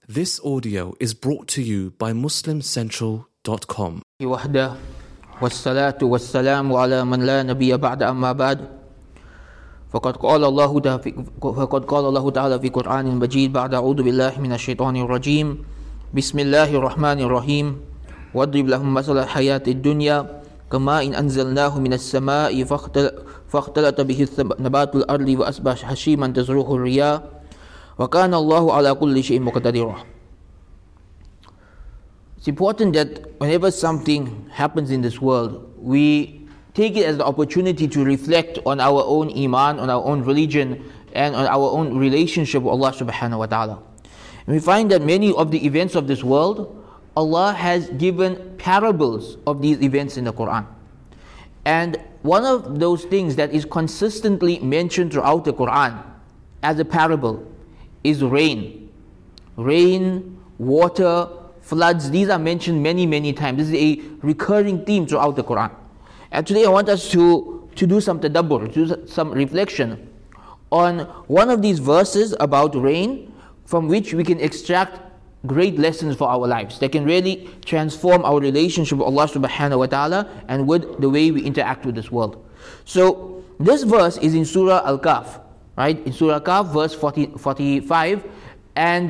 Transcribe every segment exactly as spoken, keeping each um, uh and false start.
This audio is brought to you by muslim central dot com. وحده والصلاة والسلام على من لا نبي بعد أما بعد فقد قال الله فقد قال الله تعالى في قرآن المجيد بعد أعوذ بالله من الشيطان الرجيم بسم الله الرحمن الرحيم واضرب لهم مثل الحياة الدنيا كما إن أنزلناه من السماء فاختلط به نبات الأرض وأصبح هشيما تزروه الرياح وكان الله على كل شيء مقتدرا. It's important that whenever something happens in this world, we take it as the opportunity to reflect on our own iman, on our own religion, and on our own relationship with Allah subhanahu wa ta'ala. And we find that many of the events of this world, Allah has given parables of these events in the Quran. And one of those things that is consistently mentioned throughout the Quran as a parable is rain. Rain, water, floods, these are mentioned many, many times. This is a recurring theme throughout the Quran. And today I want us to, to do some tadabbur, to do some reflection on one of these verses about rain, from which we can extract great lessons for our lives that can really transform our relationship with Allah subhanahu wa ta'ala and with the way we interact with this world. So this verse is in Surah Al-Kahf, right? In Surah Al-Kahf, verse forty, forty-five, and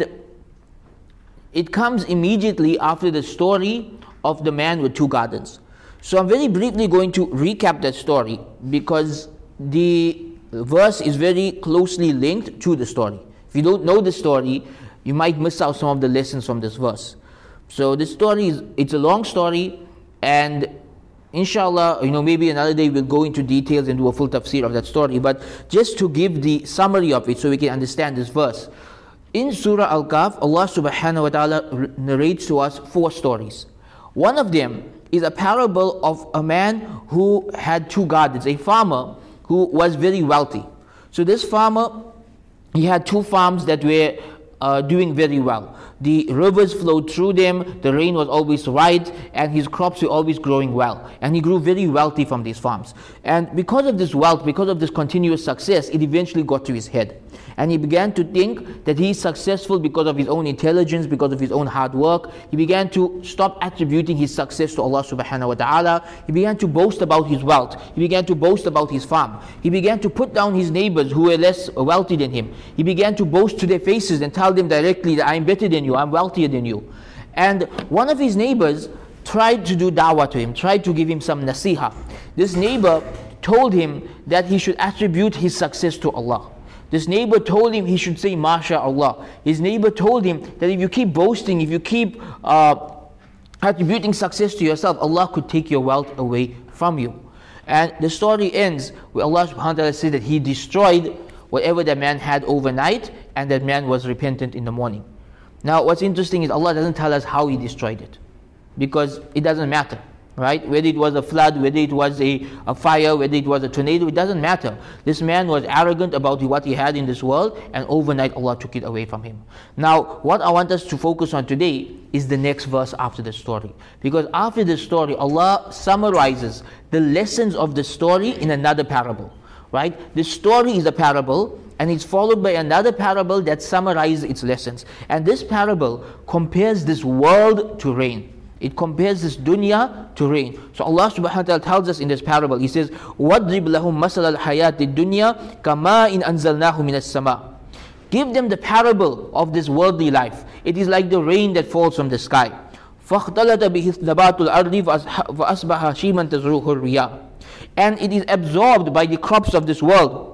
it comes immediately after the story of the man with two gardens. So I'm very briefly going to recap that story because the verse is very closely linked to the story. If you don't know the story, you might miss out some of the lessons from this verse. So this story is, it's a long story, and inshallah, you know, maybe another day we'll go into details and do a full tafsir of that story, but just to give the summary of it so we can understand this verse. In Surah Al-Kahf, Allah subhanahu wa ta'ala narrates to us four stories. One of them is a parable of a man who had two gardens, a farmer who was very wealthy. So this farmer, he had two farms that were uh, doing very well. The rivers flowed through them, the rain was always right, and his crops were always growing well. And he grew very wealthy from these farms. And because of this wealth, because of this continuous success, it eventually got to his head. And he began to think that he is successful because of his own intelligence, because of his own hard work. He began to stop attributing his success to Allah subhanahu wa ta'ala. He began to boast about his wealth. He began to boast about his farm. He began to put down his neighbors who were less wealthy than him. He began to boast to their faces and tell them directly that I'm better than you, I'm wealthier than you. And one of his neighbors tried to do da'wah to him, tried to give him some nasiha. This neighbor told him that he should attribute his success to Allah. This neighbor told him he should say MashaAllah. His neighbor told him that if you keep boasting, if you keep uh, attributing success to yourself, Allah could take your wealth away from you. And the story ends where Allah subhanahu wa ta'ala said that He destroyed whatever that man had overnight, and that man was repentant in the morning. Now what's interesting is Allah doesn't tell us how He destroyed it, because it doesn't matter. Right? Whether it was a flood, whether it was a, a fire, whether it was a tornado, it doesn't matter. This man was arrogant about what he had in this world, and overnight Allah took it away from him. Now, what I want us to focus on today is the next verse after the story. Because after the story, Allah summarizes the lessons of the story in another parable. Right? The story is a parable, and it's followed by another parable that summarizes its lessons. And this parable compares this world to rain. It compares this dunya to rain. So Allah subhanahu wa ta'ala tells us in this parable, He says, وَاضْرِبْ لَهُمْ مَثَلَ الْحَيَاةِ الدُّنْيَا كَمَا إِنْ أَنزَلْنَاهُ مِنَ السَّمَاءِ. Give them the parable of this worldly life. It is like the rain that falls from the sky. فَاخْتَلَطَ بِهِ نَبَاتُ الْأَرْضِ فَأَصْبَحَ هَشِيمًا تَزْرُوهُ الرِّيَاحُ. And it is absorbed by the crops of this world.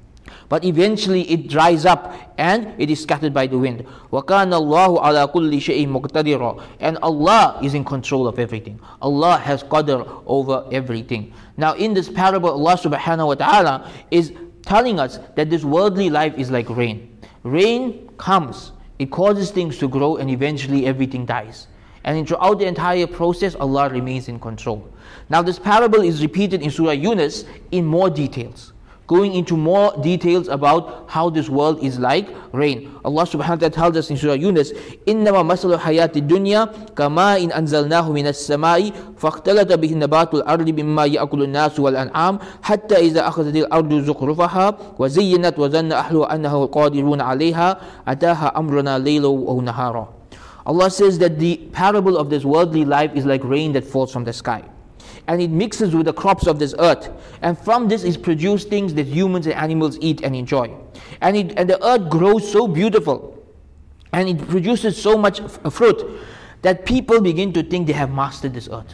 But eventually it dries up and it is scattered by the wind. وَكَانَ اللَّهُ عَلَى كُلِّ شَيْءٍ مُقْتَدِرًا. And Allah is in control of everything. Allah has qadr over everything. Now in this parable, Allah subhanahu wa ta'ala is telling us that this worldly life is like rain. Rain comes, it causes things to grow, and eventually everything dies. And throughout the entire process, Allah remains in control. Now this parable is repeated in Surah Yunus in more details. going into more details about how this world is like rain. Allah subhanahu wa ta'ala tells us in Surah Yunus, إِنَّمَا مَثَلُ الْحَيَاةِ الدُّنْيَا كَمَاءٍ أَنزَلْنَاهُ مِنَ السَّمَاءِ فَاخْتَلَطَ بِهِ نَبَاتُ الْأَرْضِ مِمَّا يَأْكُلُ النَّاسُ وَالْأَنْعَامُ حَتَّى إِذَا أَخَذَتِ الْأَرْضُ زُخْرُفَهَا وَزَيَّنَتْ وَظَنَّ أَهْلُهَا أَنَّهُمْ قَادِرُونَ عَلَيْهَا أَتَاهَا أَمْرُنَا لَيْلًا أَوْ نَهَارًا. Allah says that the parable of this worldly life is like rain that falls from the sky, and it mixes with the crops of this earth, and from this is produced things that humans and animals eat and enjoy, and, it, and the earth grows so beautiful, and it produces so much f- fruit that people begin to think they have mastered this earth.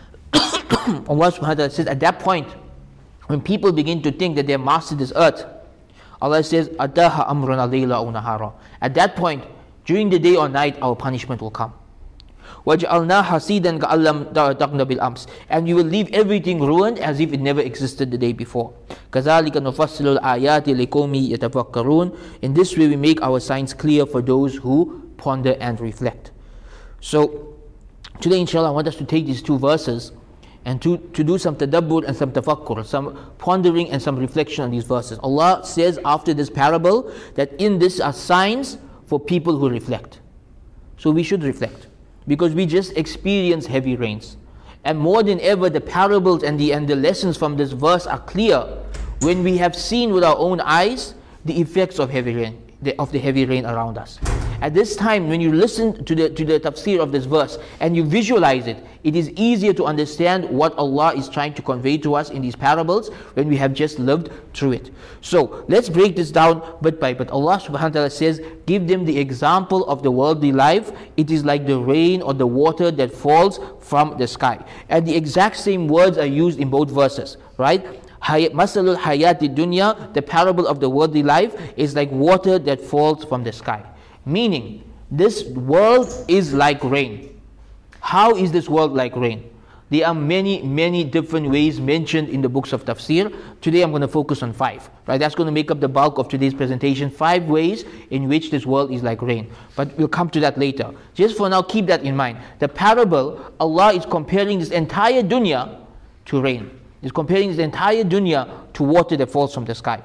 Allah subhanahu wa ta'ala says at that point, when people begin to think that they have mastered this earth, Allah says, Ataha amruna layla aw nahara. At that point, during the day or night, our punishment will come. وَجَعَلْنَا حَسِيدًا كَأَلَّمْ تَغْنَ بِالْأَمْسِ. And we will leave everything ruined as if it never existed the day before. كَذَلِكَ نُفَصِّلُ الْآيَاتِ لِقَوْمٍ يَتَفَكَّرُونَ. In this way we make our signs clear for those who ponder and reflect. So today inshallah I want us to take these two verses and to, to do some tadabbur and some tafakkur, some pondering and some reflection on these verses. Allah says after this parable that in this are signs for people who reflect. So we should reflect, because we just experience heavy rains. And more than ever, the parables and the, and the lessons from this verse are clear when we have seen with our own eyes the effects of heavy rain, the, of the heavy rain around us. At this time, when you listen to the, to the tafsir of this verse and you visualize it, it is easier to understand what Allah is trying to convey to us in these parables when we have just lived through it. So let's break this down bit by bit. Allah subhanahu wa ta'ala says, give them the example of the worldly life. It is like the rain or the water that falls from the sky. And the exact same words are used in both verses, right? Masalul hayati dunya, the parable of the worldly life, is like water that falls from the sky. Meaning, this world is like rain. How is this world like rain? There are many, many different ways mentioned in the books of tafsir. Today I'm going to focus on five. Right? That's going to make up the bulk of today's presentation. Five ways in which this world is like rain. But we'll come to that later. Just for now, keep that in mind. The parable, Allah is comparing this entire dunya to rain. He's comparing this entire dunya to water that falls from the sky.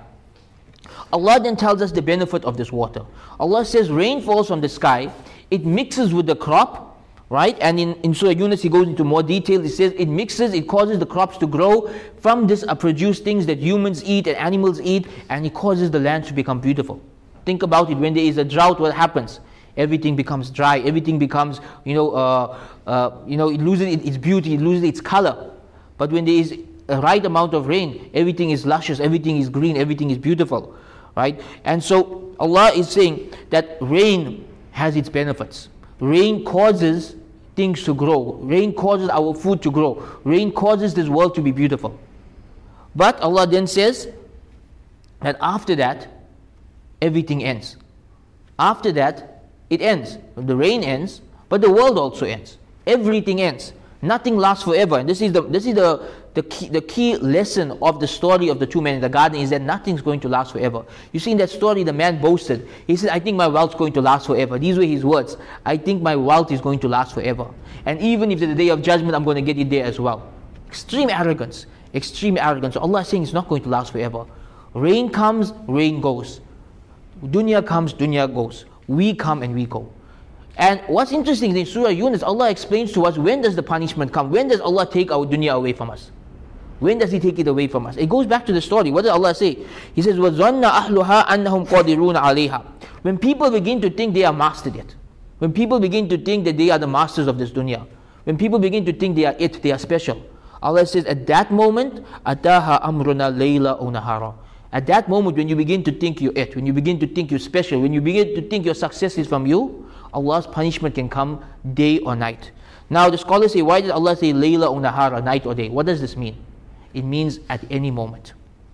Allah then tells us the benefit of this water. Allah says rain falls from the sky, it mixes with the crop, right? And in, in Surah Yunus he goes into more detail. He says it mixes, it causes the crops to grow. From this are produced things that humans eat and animals eat, and it causes the land to become beautiful. Think about it, when there is a drought, what happens? Everything becomes dry, everything becomes, you know, uh, uh, you know, it loses its beauty, it loses its color. But when there is a right amount of rain, everything is luscious, everything is green, everything is beautiful. Right? And so Allah is saying that rain has its benefits. Rain causes things to grow. Rain causes our food to grow. Rain causes this world to be beautiful. But Allah then says that after that, everything ends. After that, it ends. The rain ends, but the world also ends. Everything ends. Nothing lasts forever. And this is the this is the the key, the key lesson of the story of the two men in the garden, is that nothing's going to last forever. You see in that story, the man boasted. He said, I think my wealth's going to last forever. These were his words. I think my wealth is going to last forever. And even if it's the day of judgment, I'm going to get it there as well. Extreme arrogance. Extreme arrogance. So Allah is saying it's not going to last forever. Rain comes, rain goes. Dunya comes, dunya goes. We come and we go. And what's interesting is in Surah Yunus, Allah explains to us when does the punishment come? When does Allah take our dunya away from us? When does He take it away from us? It goes back to the story. What does Allah say? He says, وَظَنَّ أَهْلُهَا أَنَّهُمْ قَادِرُونَ عَلَيْهَا. When people begin to think they are mastered it, when people begin to think that they are the masters of this dunya, when people begin to think they are it, they are special, Allah says at that moment, أَتَاهَا أَمْرُنَا لَيْلًا أَوْ نَهَارًا. At that moment when you begin to think you're it, when you begin to think you're special, when you begin to think your success is from you, Allah's punishment can come day or night. Now the scholars say, why did Allah say layla or nahara, night or day? What does this mean? It means at any moment.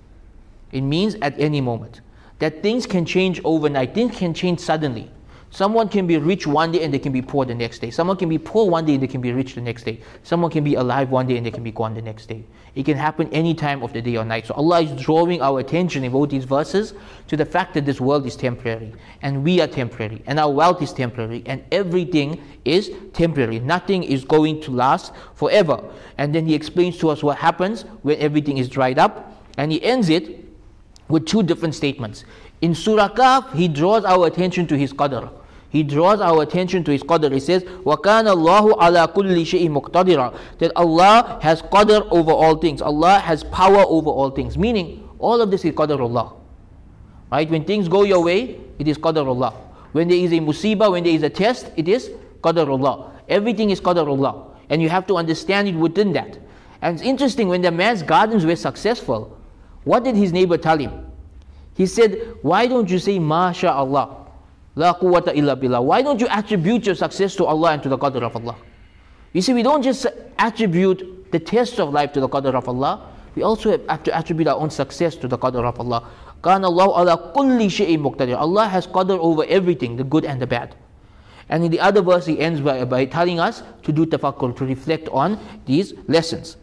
It means at any moment. That things can change overnight. Things can change suddenly. Someone can be rich one day and they can be poor the next day. Someone can be poor one day and they can be rich the next day. Someone can be alive one day and they can be gone the next day. It can happen any time of the day or night. So Allah is drawing our attention in both these verses to the fact that this world is temporary and we are temporary and our wealth is temporary and everything is temporary. Nothing is going to last forever. And then He explains to us what happens when everything is dried up, and He ends it with two different statements. In Surah Kahf, he draws our attention to his qadr. He draws our attention to his qadr. He says, وَكَانَ اللَّهُ عَلَى كُلِّ شَيْءٍ مُقْتَدِرًا, that Allah has qadr over all things. Allah has power over all things. Meaning, all of this is qadarullah. Right? When things go your way, it is qadarullah. When there is a musibah, when there is a test, it is qadarullah. Everything is qadarullah. And you have to understand it within that. And it's interesting, when the man's gardens were successful, what did his neighbor tell him? He said, why don't you say, MashaAllah, La quwwata illa billah. Why don't you attribute your success to Allah and to the qadr of Allah? You see, we don't just attribute the test of life to the qadr of Allah, we also have to attribute our own success to the qadr of Allah. Kana Allahu ala kulli shay'in muqtadir. Allah has qadr over everything, the good and the bad. And in the other verse, he ends by, by telling us to do tafakkur, to reflect on these lessons.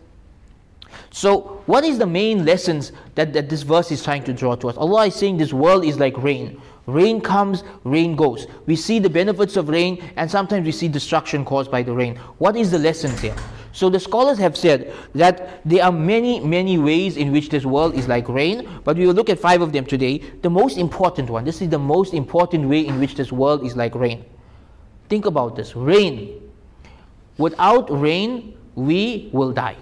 So, what is the main lessons that, that this verse is trying to draw to us? Allah is saying this world is like rain. Rain comes, rain goes. We see the benefits of rain, and sometimes we see destruction caused by the rain. What is the lesson here? So the scholars have said that there are many, many ways in which this world is like rain, but we will look at five of them today. The most important one, this is the most important way in which this world is like rain. Think about this, rain. Without rain, we will die.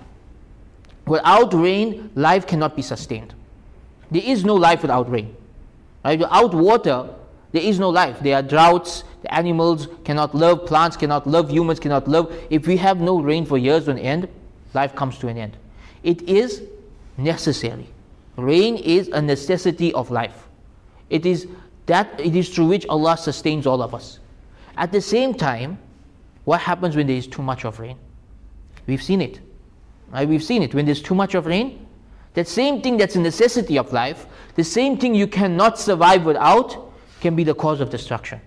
Without rain, life cannot be sustained. There is no life without rain. Right? Without water, there is no life. There are droughts, the animals cannot live, plants cannot live, humans cannot live. If we have no rain for years on end, life comes to an end. It is necessary. Rain is a necessity of life. It is that it is through which Allah sustains all of us. At the same time, what happens when there is too much of rain? We've seen it. Right? We've seen it. When there's too much of rain, that same thing that's a necessity of life, the same thing you cannot survive without, can be the cause of destruction.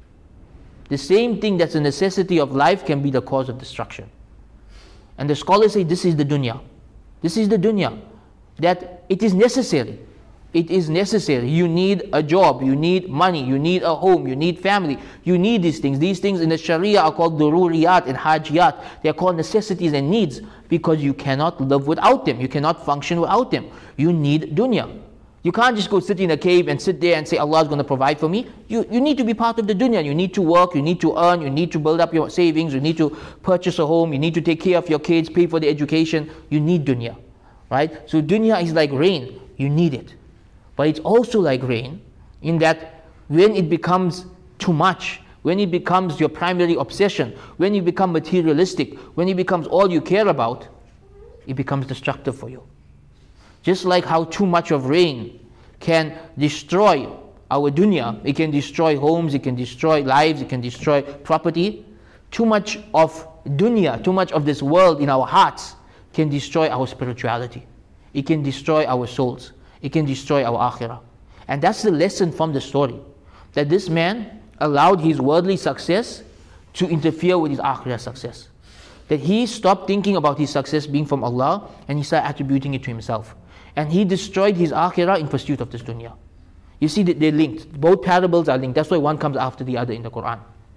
The same thing that's a necessity of life can be the cause of destruction. And the scholars say this is the dunya. This is the dunya. That it is necessary. It is necessary. You need a job, you need money, you need a home, you need family. You need these things. These things in the Sharia are called dururiyat and hajiyat. They are called necessities and needs because you cannot live without them. You cannot function without them. You need dunya. You can't just go sit in a cave and sit there and say Allah is going to provide for me. You, you need to be part of the dunya. You need to work, you need to earn, you need to build up your savings, you need to purchase a home, you need to take care of your kids, pay for their education. You need dunya. Right? So dunya is like rain. You need it. But it's also like rain in that when it becomes too much, when it becomes your primary obsession, when you become materialistic, when it becomes all you care about, it becomes destructive for you. Just like how too much of rain can destroy our dunya, it can destroy homes, it can destroy lives, it can destroy property. Too much of dunya, too much of this world in our hearts can destroy our spirituality. It can destroy our souls. It can destroy our akhirah. And that's the lesson from the story. That this man allowed his worldly success to interfere with his akhirah success. That he stopped thinking about his success being from Allah and he started attributing it to himself. And he destroyed his akhirah in pursuit of this dunya. You see that they're linked. Both parables are linked. That's why one comes after the other in the Quran.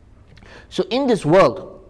So in this world,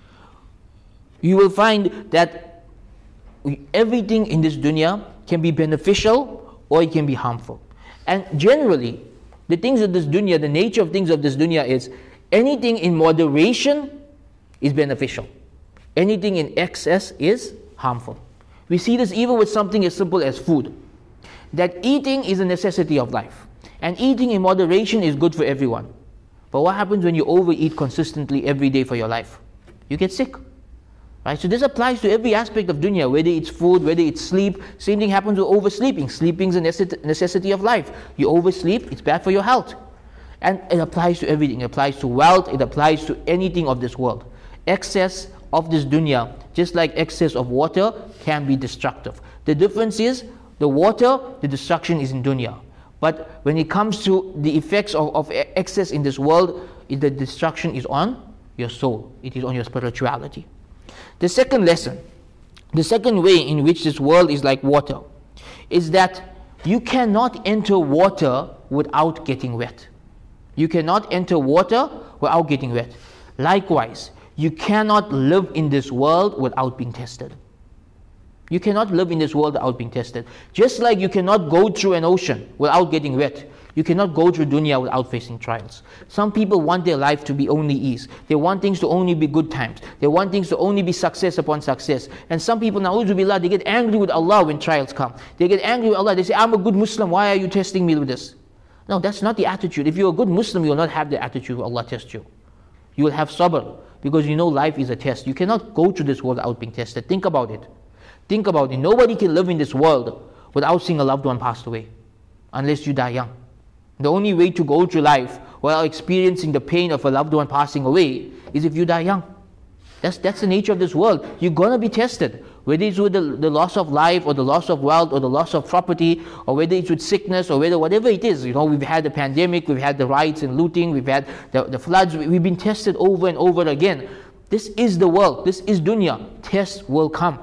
you will find that everything in this dunya can be beneficial or it can be harmful. And generally, the things of this dunya, the nature of things of this dunya is anything in moderation is beneficial. Anything in excess is harmful. We see this even with something as simple as food. That eating is a necessity of life. And eating in moderation is good for everyone. But what happens when you overeat consistently every day for your life? You get sick. Right? So this applies to every aspect of dunya, whether it's food, whether it's sleep. Same thing happens with oversleeping. Sleeping is a necessity of life. You oversleep, it's bad for your health. And it applies to everything. It applies to wealth, it applies to anything of this world. Excess of this dunya, just like excess of water, can be destructive. The difference is, the water, the destruction is in dunya. But when it comes to the effects of, of excess in this world, the destruction is on your soul. It is on your spirituality. The second lesson, the second way in which this world is like water, is that you cannot enter water without getting wet. You cannot enter water without getting wet. Likewise, you cannot live in this world without being tested. You cannot live in this world without being tested. Just like you cannot go through an ocean without getting wet, you cannot go through dunya without facing trials. Some people want their life to be only ease. They want things to only be good times. They want things to only be success upon success. And some people, na'udhu billah, they get angry with Allah when trials come. They get angry with Allah. They say, I'm a good Muslim. Why are you testing me with this? No, that's not the attitude. If you're a good Muslim, you will not have the attitude Allah tests you. You will have sabr, because you know life is a test. You cannot go through this world without being tested. Think about it. Think about it. Nobody can live in this world without seeing a loved one pass away, unless you die young. The only way to go through life while experiencing the pain of a loved one passing away is if you die young. That's, that's the nature of this world. You're going to be tested. Whether it's with the, the loss of life, or the loss of wealth, or the loss of property, or whether it's with sickness, or whether whatever it is. You know, we've had the pandemic, we've had the riots and looting, we've had the, the floods. We've been tested over and over again. This is the world. This is dunya. Tests will come.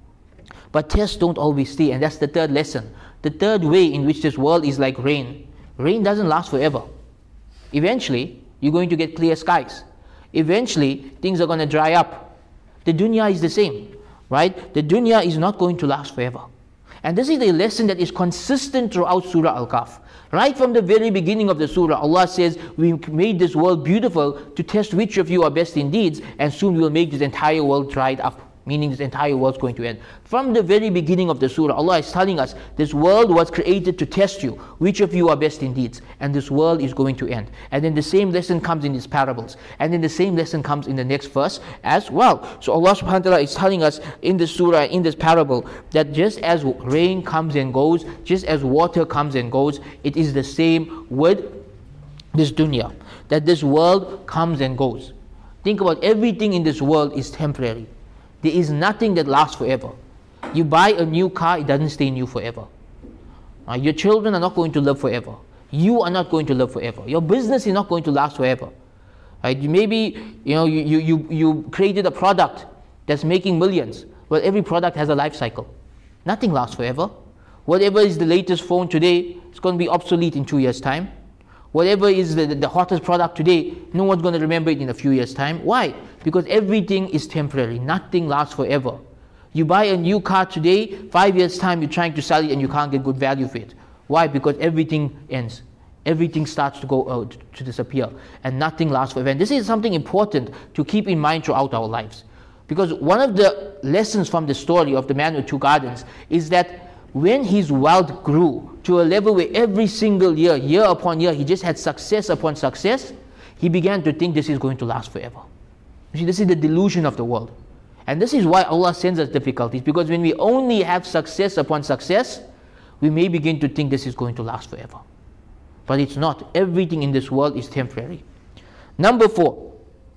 But tests don't always stay, and that's the third lesson. The third way in which this world is like rain. Rain doesn't last forever. Eventually, you're going to get clear skies. Eventually, things are going to dry up. The dunya is the same, right? The dunya is not going to last forever. And this is a lesson that is consistent throughout Surah Al-Kahf. Right from the very beginning of the surah, Allah says, we made this world beautiful to test which of you are best in deeds, and soon we will make this entire world dried up. Meaning this entire world is going to end. From the very beginning of the surah, Allah is telling us, this world was created to test you, which of you are best in deeds, and this world is going to end. And then the same lesson comes in these parables, and then the same lesson comes in the next verse as well. So Allah subhanahu wa ta'ala is telling us in this surah, in this parable, that just as rain comes and goes, just as water comes and goes, it is the same with this dunya, that this world comes and goes. Think about everything in this world is temporary. There is nothing that lasts forever. You buy a new car, it doesn't stay new forever. Uh, your children are not going to live forever. You are not going to live forever. Your business is not going to last forever. Right? Maybe you know you, you, you, you created a product that's making millions. Well, every product has a life cycle. Nothing lasts forever. Whatever is the latest phone today, it's going to be obsolete in two years' time. Whatever is the, the hottest product today, no one's going to remember it in a few years' time. Why? Because everything is temporary. Nothing lasts forever. You buy a new car today, five years' time you're trying to sell it and you can't get good value for it. Why? Because everything ends. Everything starts to go out, to disappear. And nothing lasts forever. And this is something important to keep in mind throughout our lives. Because one of the lessons from the story of the man with two gardens is that when his wealth grew to a level where every single year, year upon year, he just had success upon success, he began to think this is going to last forever. You see, this is the delusion of the world. And this is why Allah sends us difficulties, because when we only have success upon success, we may begin to think this is going to last forever. But it's not. Everything in this world is temporary. Number four,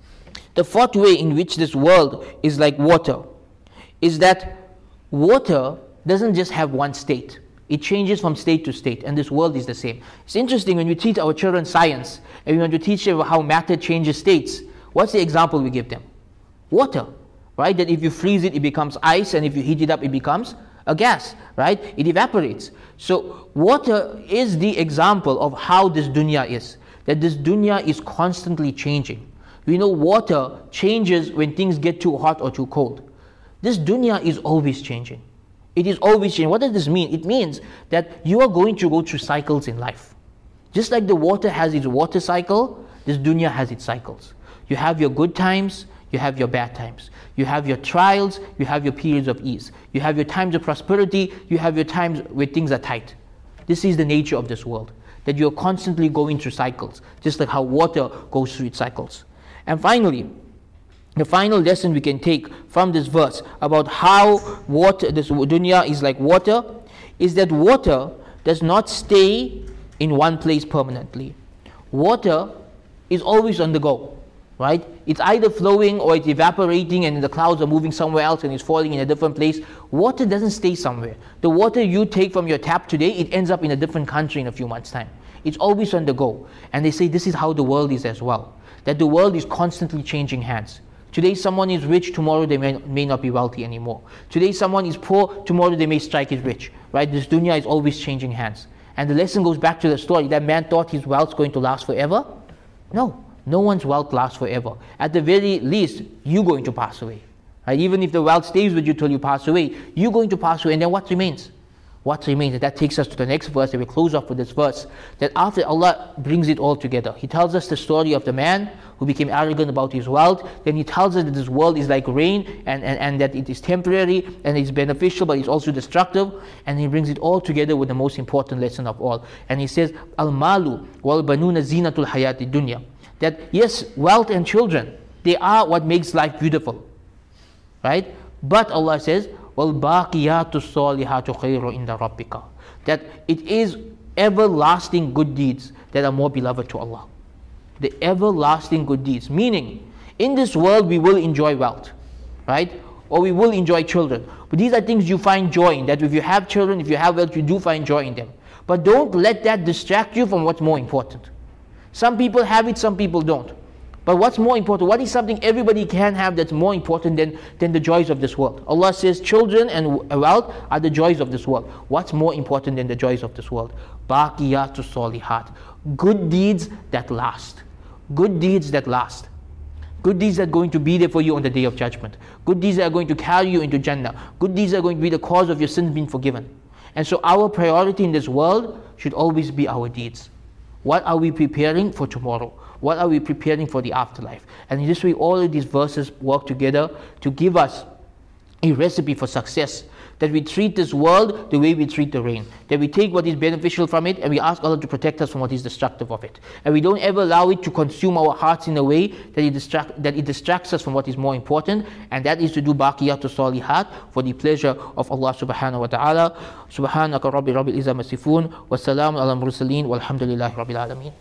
the fourth way in which this world is like water is that water doesn't just have one state. It changes from state to state, and this world is the same. It's interesting when we teach our children science, and we want to teach them how matter changes states. What's the example we give them? Water, right? That if you freeze it, it becomes ice, and if you heat it up, it becomes a gas, right? It evaporates. So water is the example of how this dunya is. That this dunya is constantly changing. We know water changes when things get too hot or too cold. This dunya is always changing. It is always changing. What does this mean? It means that you are going to go through cycles in life. Just like the water has its water cycle, this dunya has its cycles. You have your good times, you have your bad times. You have your trials, you have your periods of ease. You have your times of prosperity, you have your times where things are tight. This is the nature of this world, that you're constantly going through cycles, just like how water goes through its cycles. And finally, the final lesson we can take from this verse about how water, this dunya is like water, is that water does not stay in one place permanently. Water is always on the go, right? It's either flowing or it's evaporating and the clouds are moving somewhere else and it's falling in a different place. Water doesn't stay somewhere. The water you take from your tap today, it ends up in a different country in a few months' time. It's always on the go. And they say this is how the world is as well, that the world is constantly changing hands. Today someone is rich, tomorrow they may, may not be wealthy anymore. Today someone is poor, tomorrow they may strike it rich. Right? This dunya is always changing hands. And the lesson goes back to the story. That man thought his wealth is going to last forever. No, no one's wealth lasts forever. At the very least, you're going to pass away. Right? Even if the wealth stays with you till you pass away, you're going to pass away, and then what remains? What remains? And that takes us to the next verse, and we close off with this verse, that after Allah brings it all together, He tells us the story of the man who became arrogant about his wealth. Then He tells us that this world is like rain, and, and, and that it is temporary, and it's beneficial, but it's also destructive. And He brings it all together with the most important lesson of all. And He says, Al-malu wal-banuna zinatul hayati dunya. That yes, wealth and children, they are what makes life beautiful. Right? But Allah says, وَالْبَاقِيَاتُ الصَّالِحَاتُ خَيْرٌ عِنْدَ رَبِّكَ. That it is everlasting good deeds that are more beloved to Allah. The everlasting good deeds. Meaning, in this world we will enjoy wealth, right? Or we will enjoy children. But these are things you find joy in. That if you have children, if you have wealth, you do find joy in them. But don't let that distract you from what's more important. Some people have it, some people don't. But what's more important? What is something everybody can have that's more important than, than the joys of this world? Allah says children and wealth are the joys of this world. What's more important than the joys of this world? Baqiyatu salihat. Good deeds that last. Good deeds that last. Good deeds that are going to be there for you on the Day of Judgment. Good deeds that are going to carry you into Jannah. Good deeds that are going to be the cause of your sins being forgiven. And so our priority in this world should always be our deeds. What are we preparing for tomorrow? What are we preparing for the afterlife? And in this way, all of these verses work together to give us a recipe for success. That we treat this world the way we treat the rain. That we take what is beneficial from it and we ask Allah to protect us from what is destructive of it. And we don't ever allow it to consume our hearts in a way that it, distract, that it distracts us from what is more important. And that is to do baqiyatu salihat for the pleasure of Allah subhanahu wa ta'ala. Subhanaka rabbi rabbil izzati amma yasifun. Wa salamun ala mursaleen walhamdulillahi rabbil alameen.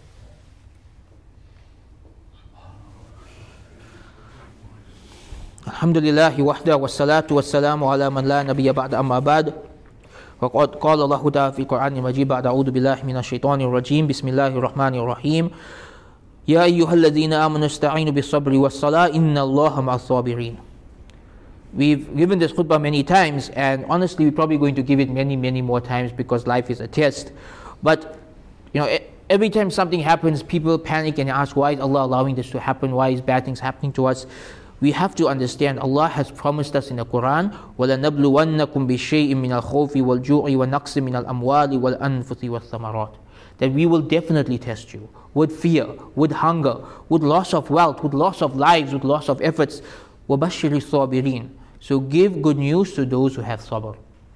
الحمد لله وحده والصلاة والسلام على من لا نبي بعد أما بعد وقد قال الله تعالى في القرآن المجيد بعد أعوذ بالله من الشيطان الرجيم بسم الله الرحمن الرحيم يا أيها الذين آمنوا استعينوا بالصبر والصلاة إن الله مع الصابرين. We've given this khutbah many times, and honestly we're probably going to give it many many more times because life is a test. But you know, every time something happens, people panic and ask, why is Allah allowing this to happen? Why is bad things happening to us? We have to understand Allah has promised us in the Quran, وَلَنَبْلُوَنَّكُمْ بِشَيْءٍ مِّنَ الْخَوْفِ وَالْجُوعِ وَنَقْصٍ مِّنَ الْأَمْوَالِ وَالْأَنفُسِ وَالثَّمَرَاتِ. That we will definitely test you with fear, with hunger, with loss of wealth, with loss of lives, with loss of efforts. وَبَشِّرِ الصَّابِرِينَ. So give good news to those who have sabr.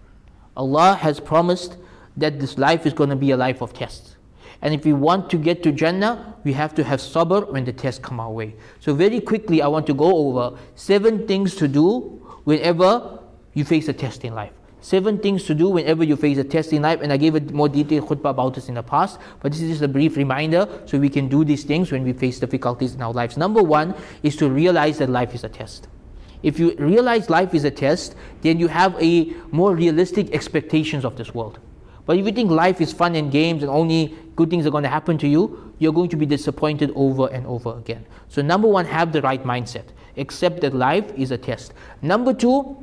Allah has promised that this life is going to be a life of tests. And if we want to get to Jannah, we have to have sabr when the tests come our way. So very quickly, I want to go over seven things to do whenever you face a test in life. Seven things to do whenever you face a test in life. And I gave a more detailed khutbah about this in the past. But this is just a brief reminder so we can do these things when we face difficulties in our lives. Number one is to realize that life is a test. If you realize life is a test, then you have a more realistic expectations of this world. But if you think life is fun and games and only good things are going to happen to you, you're going to be disappointed over and over again. So number one, have the right mindset. Accept that life is a test. Number two,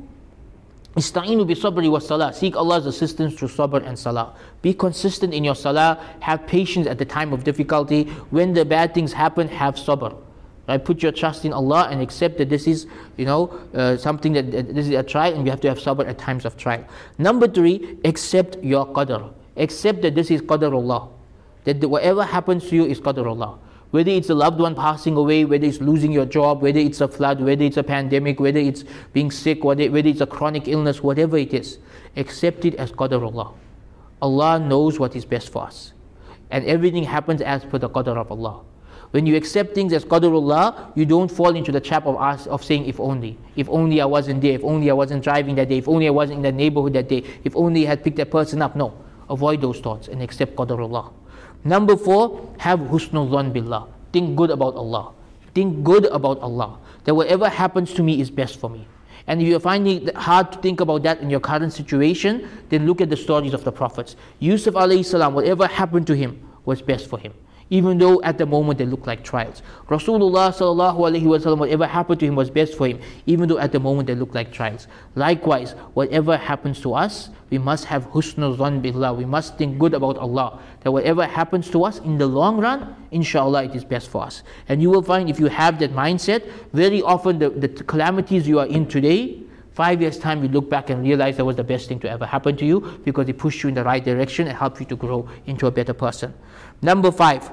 ista'inu bi sabri wa salah. Seek Allah's assistance through sabr and salah. Be consistent in your salah. Have patience at the time of difficulty. When the bad things happen, have sabr. Right? Put your trust in Allah and accept that this is, you know, uh, something that, that this is a trial, and you have to have sabr at times of trial. Number three, accept your qadr. Accept that this is qadarullah. That the, whatever happens to you is qadarullah. Whether it's a loved one passing away, whether it's losing your job, whether it's a flood, whether it's a pandemic, whether it's being sick, whether, whether it's a chronic illness, whatever it is, accept it as qadarullah. Allah knows what is best for us. And everything happens as per the qadar of Allah. When you accept things as qadarullah, you don't fall into the trap of us of saying, if only. If only I wasn't there, if only I wasn't driving that day, if only I wasn't in that neighborhood that day, if only I had picked that person up. No. Avoid those thoughts and accept qadarullah. Number four, have husnul dhan billah. Think good about Allah. Think good about Allah. That whatever happens to me is best for me. And if you're finding it hard to think about that in your current situation, then look at the stories of the prophets. Yusuf alayhi salam, whatever happened to him was best for him. even though at the moment they look like trials. Rasulullah sallallahu alaihi wasallam, whatever happened to him was best for him, even though at the moment they look like trials. Likewise, whatever happens to us, we must have husnul dhan billah. We must think good about Allah, that whatever happens to us in the long run, inshallah, it is best for us. And you will find, if you have that mindset, very often the, the calamities you are in today, five years time you look back and realize that was the best thing to ever happen to you, because it pushed you in the right direction and helped you to grow into a better person. Number five,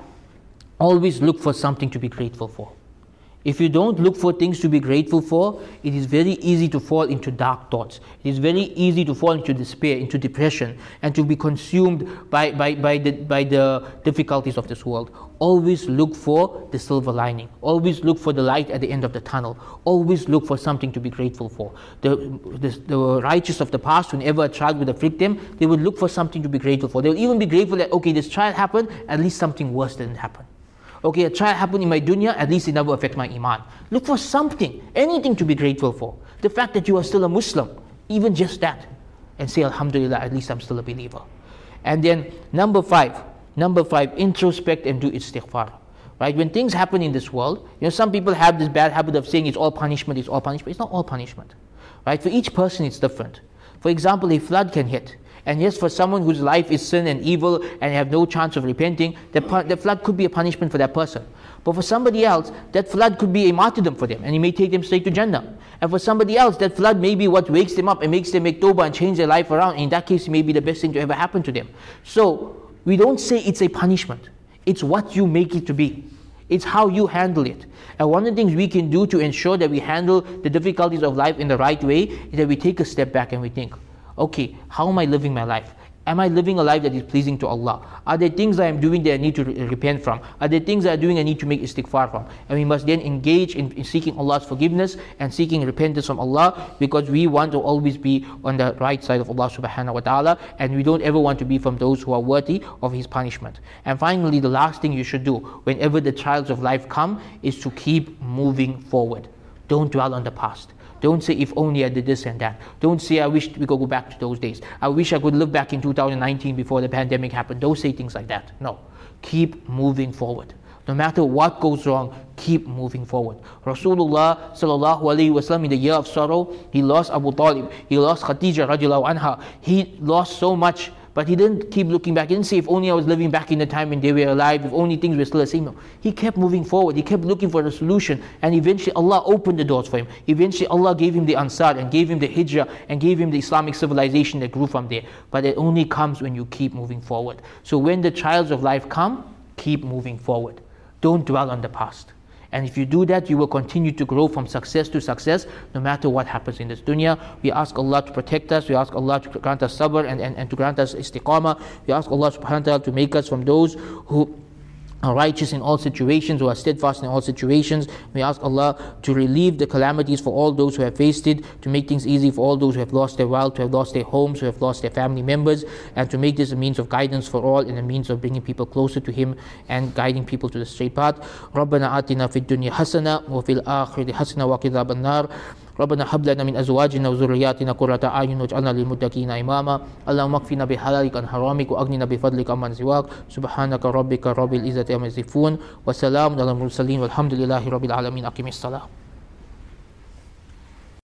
always look for something to be grateful for. If you don't look for things to be grateful for, it is very easy to fall into dark thoughts. It is very easy to fall into despair, into depression, and to be consumed by, by, by, the, by the difficulties of this world. Always look for the silver lining. Always look for the light at the end of the tunnel. Always look for something to be grateful for. The, the, the righteous of the past, whenever a child would afflict them, they would look for something to be grateful for. They would even be grateful that, okay, this trial happened, at least something worse didn't happen. Okay, a trial happened in my dunya, at least it never affects my iman. Look for something, anything to be grateful for. The fact that you are still a Muslim, even just that. And say, Alhamdulillah, at least I'm still a believer. And then number five, number five, introspect and do istighfar. Right? When things happen in this world, you know, some people have this bad habit of saying it's all punishment, it's all punishment. It's not all punishment. Right? For each person it's different. For example, a flood can hit. And yes, for someone whose life is sin and evil and have no chance of repenting, the, the flood could be a punishment for that person. But for somebody else, that flood could be a martyrdom for them, and it may take them straight to Jannah. And for somebody else, that flood may be what wakes them up and makes them make tawbah and change their life around. And in that case, it may be the best thing to ever happen to them. So, we don't say it's a punishment. It's what you make it to be. It's how you handle it. And one of the things we can do to ensure that we handle the difficulties of life in the right way is that we take a step back and we think, okay, how am I living my life? Am I living a life that is pleasing to Allah? Are there things I am doing that I need to re- repent from? Are there things I am doing I need to make istighfar from? And we must then engage in, in seeking Allah's forgiveness and seeking repentance from Allah, because we want to always be on the right side of Allah subhanahu wa ta'ala, and we don't ever want to be from those who are worthy of His punishment. And finally, the last thing you should do whenever the trials of life come is to keep moving forward. Don't dwell on the past. Don't say, if only I did this and that. Don't say, I wish we could go back to those days. I wish I could live back in two thousand nineteen before the pandemic happened. Don't say things like that. No. Keep moving forward. No matter what goes wrong, keep moving forward. Rasulullah sallallahu alaihi wasallam, in the year of sorrow, he lost Abu Talib. He lost Khadija radiallahu anha. He lost so much. But he didn't keep looking back. He didn't say, if only I was living back in the time when they were alive, if only things were still the same. No. He kept moving forward. He kept looking for a solution. And eventually Allah opened the doors for him. Eventually Allah gave him the Ansar and gave him the Hijrah and gave him the Islamic civilization that grew from there. But it only comes when you keep moving forward. So when the trials of life come, keep moving forward. Don't dwell on the past. And if you do that, you will continue to grow from success to success, no matter what happens in this dunya. We ask Allah to protect us. We ask Allah to grant us sabr and, and, and to grant us istiqamah. We ask Allah subhanahu wa ta'ala to make us from those who are righteous in all situations, who are steadfast in all situations. We ask Allah to relieve the calamities for all those who have faced it, to make things easy for all those who have lost their wealth, who have lost their homes, who have lost their family members, and to make this a means of guidance for all and a means of bringing people closer to Him and guiding people to the straight path. رَبَّنَا آتِنَا فِي الدُّنْيَا حَسَنَةً وَفِي الْآخِرَةِ حَسَنَةً وَقِنَا عَذَابَ النَّارِ ربنا هب لنا من ازواجنا وذرياتنا قرة اعين واجعلنا للمتقين اماما اللهم اكفنا بحلالك عن حرامك واغننا بفضلك عمن سواك سبحانك ربك رب العزة عما يصفون وسلام على المرسلين والحمد لله رب العالمين. اقم الصلاة.